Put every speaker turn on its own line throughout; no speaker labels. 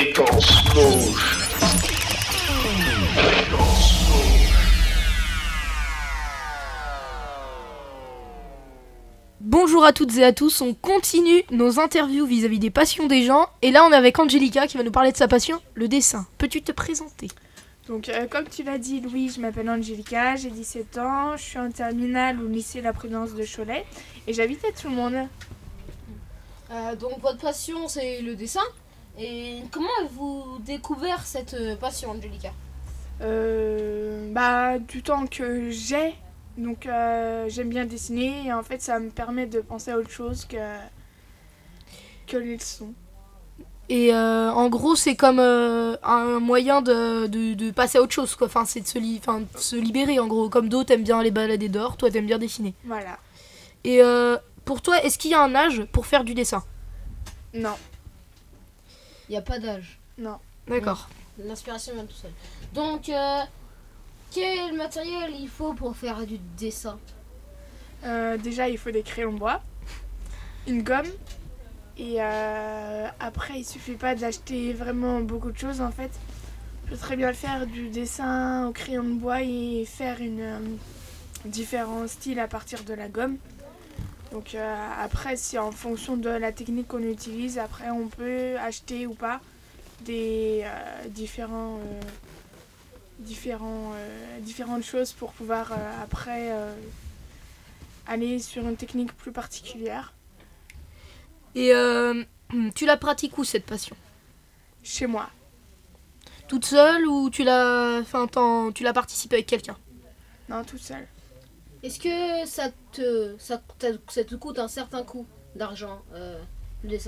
Fréquence rouge. Fréquence rouge.
Bonjour à toutes et à tous, on continue nos interviews vis-à-vis des passions des gens. Et là on est avec Angelica qui va nous parler de sa passion, le dessin. Peux-tu te présenter ?
Donc, comme tu l'as dit, Louis, je m'appelle Angelica, j'ai 17 ans, je suis en terminale au lycée La Prudence de Cholet et j'habite à tout le monde.
Donc votre passion c'est le dessin. Et comment avez-vous découvert cette passion, Angelica ?
Du temps que j'ai, donc j'aime bien dessiner et en fait ça me permet de penser à autre chose que les leçons.
Et en gros c'est comme un moyen de passer à autre chose quoi. Enfin c'est de se libérer en gros. Comme d'autres aiment bien aller balader dehors, toi t'aimes bien dessiner.
Voilà.
Et pour toi est-ce qu'il y a un âge pour faire du dessin ?
Non.
Il n'y a pas d'âge.
Non.
D'accord.
L'inspiration vient tout seul. Donc, quel matériel il faut pour faire du dessin ?
Déjà il faut des crayons de bois, une gomme et après il suffit pas d'acheter vraiment beaucoup de choses en fait. Je peux très bien faire du dessin au crayon de bois et faire différents styles à partir de la gomme. Donc après c'est en fonction de la technique qu'on utilise, après on peut acheter ou pas des différentes choses pour pouvoir après aller sur une technique plus particulière.
Et tu la pratiques où cette passion ?
Chez moi.
Toute seule ou tu l'as participé avec quelqu'un ?
Non, toute seule.
Est-ce que ça te coûte un certain coût d'argent, le dessin ?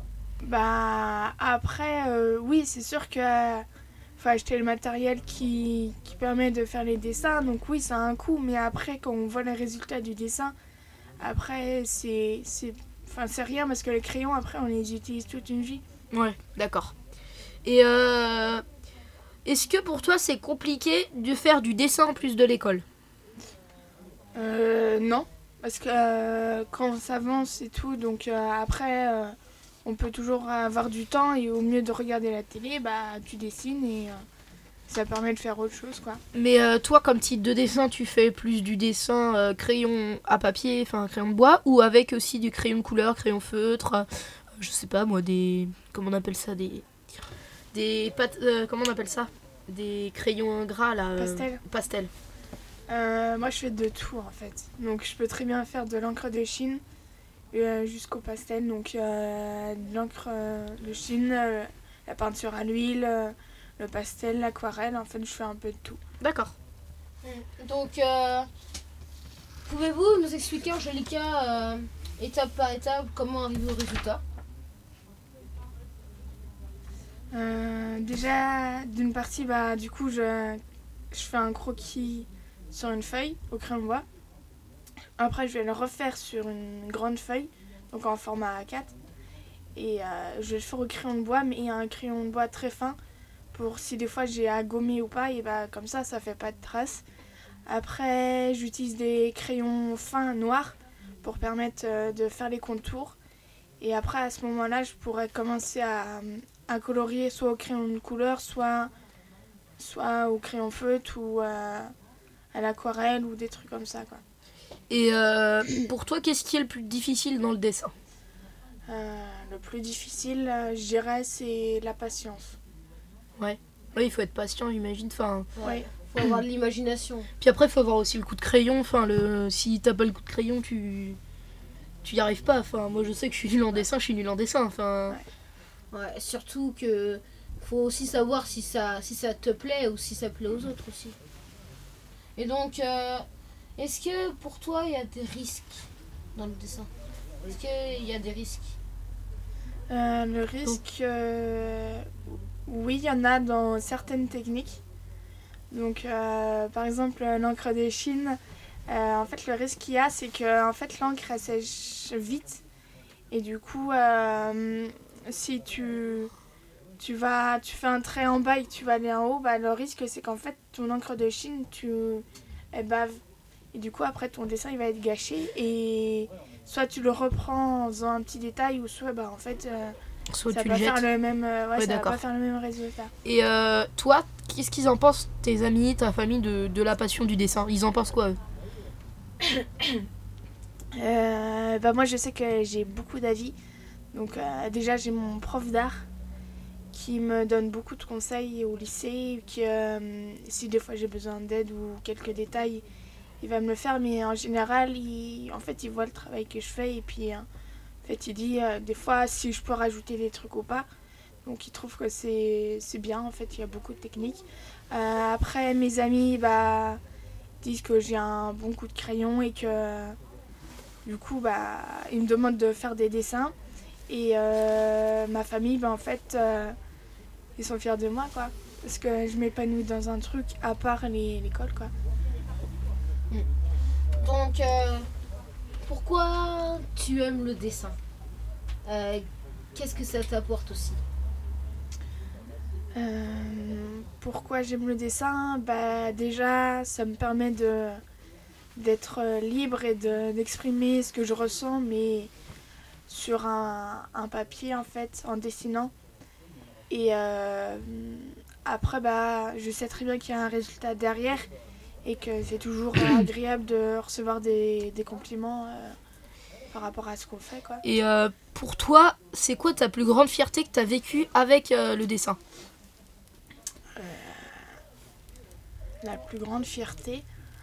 Après, oui, c'est sûr que faut acheter le matériel qui permet de faire les dessins. Donc oui, ça a un coût. Mais après, quand on voit les résultats du dessin, après, c'est rien parce que les crayons, après, on les utilise toute une vie.
Ouais, d'accord. Et est-ce que pour toi, c'est compliqué de faire du dessin en plus de l'école ?
Non, parce que quand on s'avance et tout, donc après, on peut toujours avoir du temps et au mieux de regarder la télé, tu dessines et ça permet de faire autre chose, quoi.
Mais toi, comme type de dessin, tu fais plus du dessin crayon à papier, enfin crayon de bois, ou avec aussi du crayon de couleur, crayon feutre, je sais pas moi, comment on appelle ça, comment on appelle ça ? Des crayons gras là. Pastel.
Moi je fais de tout en fait. Donc je peux très bien faire de l'encre de Chine jusqu'au pastel. Donc de l'encre de Chine, la peinture à l'huile, le pastel, l'aquarelle. En fait je fais un peu de tout.
D'accord.
Donc, pouvez-vous nous expliquer, Angelica, étape par étape, comment arriver au résultat ?
Déjà d'une partie, du coup je fais un croquis sur une feuille au crayon de bois. Après, je vais le refaire sur une grande feuille, donc en format A4. Et je vais le faire au crayon de bois, mais un crayon de bois très fin, pour si des fois j'ai à gommer ou pas, et comme ça fait pas de traces. Après, j'utilise des crayons fins noirs pour permettre de faire les contours. Et après, à ce moment-là, je pourrais commencer à colorier soit au crayon de couleur, soit au crayon feutre ou à l'aquarelle ou des trucs comme ça, quoi.
Et pour toi, qu'est-ce qui est le plus difficile dans le dessin ?
Le plus difficile, je dirais, c'est la patience.
Ouais. Oui, il faut être patient, j'imagine.
Ouais. Faut avoir de l'imagination.
Puis après, il faut avoir aussi le coup de crayon. Si t'as pas le coup de crayon, tu y arrives pas. Moi, je sais que je suis nul en dessin,
Ouais, surtout que faut aussi savoir si ça te plaît ou si ça plaît aux autres aussi. Et donc, est-ce que pour toi, il y a des risques dans le dessin ? Est-ce qu'il y a des risques ?
Le risque, oui, il y en a dans certaines techniques. Donc, par exemple, l'encre des Chines, en fait, le risque qu'il y a, c'est que en fait, l'encre, elle sèche vite. Et du coup, si tu fais un trait en bas et que tu vas aller en haut, le risque, c'est qu'en fait, ton encre de Chine, elle bave. Et du coup, après, ton dessin, il va être gâché. Et soit tu le reprends en faisant un petit détail, ou soit, en fait,
Soit
ça
tu
va
le
pas faire
jettes.
le même,
Ouais,
ça va
d'accord.
pas faire le même résultat.
Et toi, qu'est-ce qu'ils en pensent, tes amis, ta famille, de la passion du dessin? Ils en pensent quoi, eux?
Bah moi je sais que j'ai beaucoup d'avis. Donc déjà j'ai mon prof d'art qui me donne beaucoup de conseils au lycée, qui si des fois j'ai besoin d'aide ou quelques détails, il va me le faire, mais en général en fait il voit le travail que je fais et puis en fait il dit des fois si je peux rajouter des trucs ou pas. Donc il trouve que c'est bien, en fait il y a beaucoup de techniques. Après mes amis disent que j'ai un bon coup de crayon et que du coup ils me demandent de faire des dessins. Et ma famille, en fait, ils sont fiers de moi, quoi. Parce que je m'épanouis dans un truc à part l'école, quoi.
Donc, pourquoi tu aimes le dessin? Qu'est-ce que ça t'apporte aussi?
Pourquoi j'aime le dessin? Déjà, ça me permet d'être libre et d'exprimer ce que je ressens, mais sur un papier, en fait, en dessinant. Et après, je sais très bien qu'il y a un résultat derrière et que c'est toujours agréable de recevoir des compliments par rapport à ce qu'on fait, quoi.
Et pour toi, c'est quoi ta plus grande fierté que tu as vécue avec le dessin?
La plus grande fierté.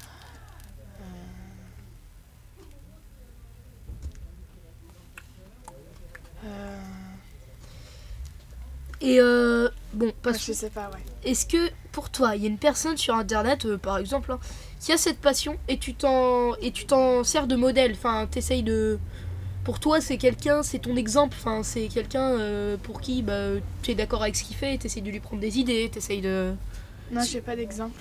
Et bon, parce
Je sais pas, ouais.
est-ce que pour toi, il y a une personne sur internet, par exemple, hein, qui a cette passion et tu t'en sers de modèle, enfin, t'essayes de... Pour toi, c'est quelqu'un, c'est ton exemple, enfin, c'est quelqu'un pour qui tu es d'accord avec ce qu'il fait, t'essayes de lui prendre des idées, t'essayes de...
Non, j'ai pas d'exemple.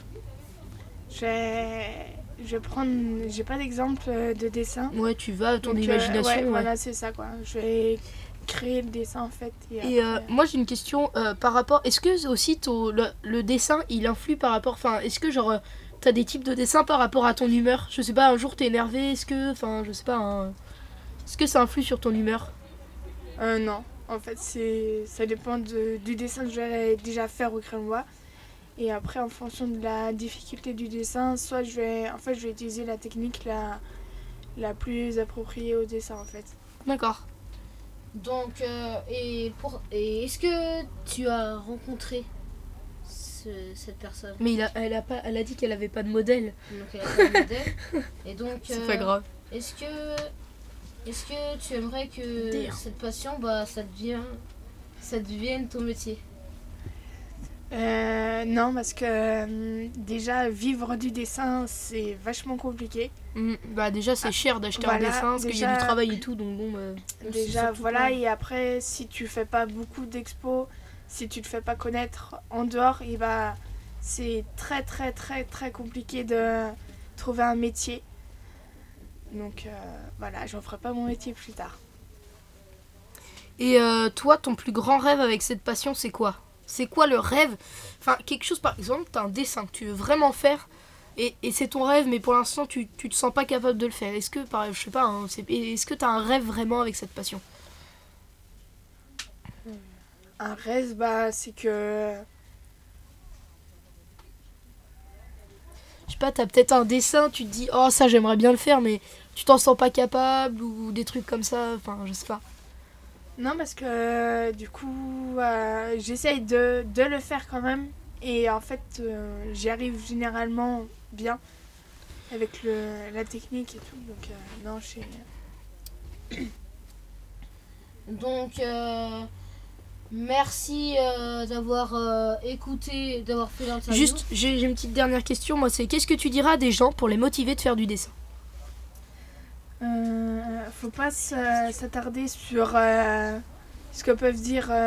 Je vais prendre. J'ai pas d'exemple de dessin.
Ouais, tu vas à ton
Donc,
imagination.
ouais,
Ouais.
voilà, c'est ça, quoi. Je vais créer le dessin, en fait.
Et
après,
moi j'ai une question par rapport. Est-ce que aussi le dessin il influe par rapport. Enfin, est-ce que genre t'as des types de dessins par rapport à ton humeur? Je sais pas, un jour t'es énervé, est-ce que. Enfin, je sais pas. Est-ce que ça influe sur ton humeur?
non. En fait, ça dépend du dessin que je vais déjà faire au crayon noir. Et après, en fonction de la difficulté du dessin, soit je vais utiliser la technique la plus appropriée au dessin, en fait.
D'accord.
Donc, et est-ce que tu as rencontré cette personne?
Mais elle a dit qu'elle avait pas de modèle.
Donc, elle a pas de modèle. Et donc,
C'est pas grave.
Est-ce que tu aimerais que
Dire.
cette passion, ça devienne ton métier?
Non, parce que déjà, vivre du dessin, c'est vachement compliqué.
Déjà c'est cher d'acheter
voilà,
un dessin parce qu'il y a
déjà-
du travail et tout, donc bon.
Déjà,
surtout
voilà,
pas-
et après, si tu fais pas beaucoup d'expos, si tu te fais pas connaître en dehors, c'est très très très très compliqué de trouver un métier. Donc voilà, j'en ferai pas mon métier plus tard.
Et toi, ton plus grand rêve avec cette passion, c'est quoi? C'est quoi le rêve? Enfin, quelque chose par exemple, t'as un dessin que tu veux vraiment faire et c'est ton rêve, mais pour l'instant tu te sens pas capable de le faire. Est-ce que, je sais pas, hein, est-ce que t'as un rêve vraiment avec cette passion?
Un rêve, c'est que...
Je sais pas, t'as peut-être un dessin, tu te dis, oh ça j'aimerais bien le faire, mais tu t'en sens pas capable ou des trucs comme ça, enfin je sais pas.
Non, parce que du coup, j'essaye de le faire quand même. Et en fait, j'y arrive généralement bien avec la technique et tout. Donc non,
Donc, merci d'avoir écouté, d'avoir fait l'interview.
Juste, j'ai une petite dernière question, moi c'est qu'est-ce que tu diras à des gens pour les motiver de faire du dessin?
faut pas s'attarder sur ce que peuvent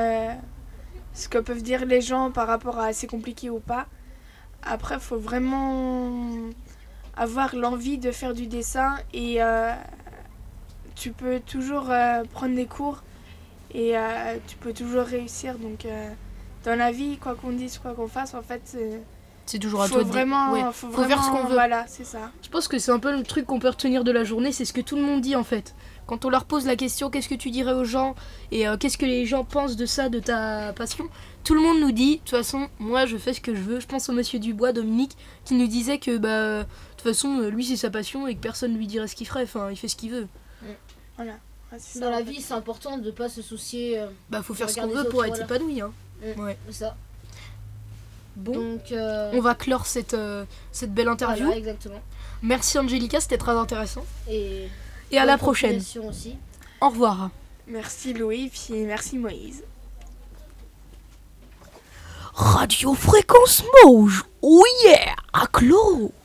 dire les gens par rapport à c'est compliqué ou pas. Après, faut vraiment avoir l'envie de faire du dessin et tu peux toujours prendre des cours et tu peux toujours réussir. Donc dans la vie, quoi qu'on dise, quoi qu'on fasse, en fait,
C'est toujours à
Faut
toi de
vraiment,
ouais,
faut
faire ce qu'on
vraiment-
veut.
Voilà, c'est ça.
Je pense que c'est un peu le truc qu'on peut retenir de la journée, c'est ce que tout le monde dit en fait. Quand on leur pose la question qu'est-ce que tu dirais aux gens et qu'est-ce que les gens pensent de ça, de ta passion, tout le monde nous dit de toute façon moi je fais ce que je veux. Je pense au monsieur Dubois, Dominique, qui nous disait que de toute façon lui c'est sa passion et que personne lui dirait ce qu'il ferait, enfin il fait ce qu'il veut.
Ouais, c'est
Dans
ça,
la
en fait.
vie, c'est important de pas se soucier.
Faut faire ce qu'on
Regarde les
veut pour
autres,
être
voilà.
épanoui. Hein.
Mm.
Ouais.
C'est ça.
Bon,
Donc,
on va clore cette belle interview.
voilà, exactement.
Merci Angelica, c'était très intéressant.
Et
Et à la
bonne
prochaine.
continuation aussi.
Au revoir.
Merci Louis, puis merci Moïse.
Radio Fréquence Mauge, oh yeah, à clos.